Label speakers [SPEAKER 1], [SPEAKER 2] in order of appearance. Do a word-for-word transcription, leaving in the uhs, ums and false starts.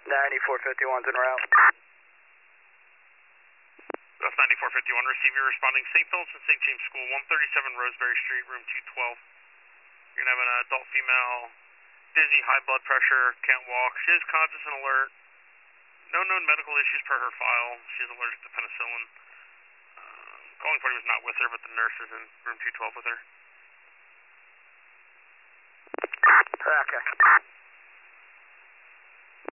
[SPEAKER 1] ninety-four fifty-one's en route.
[SPEAKER 2] That's ninety-four fifty-one. Receive your responding Saint Phillips and Saint James School, one thirty-seven Roseberry Street, room two twelve. You're going to have an adult female, dizzy, high blood pressure, can't walk. She is conscious and alert. No known medical issues per her file. She is allergic to penicillin. Uh, calling party was not with her, but the nurse is in room two twelve with her.
[SPEAKER 1] Okay.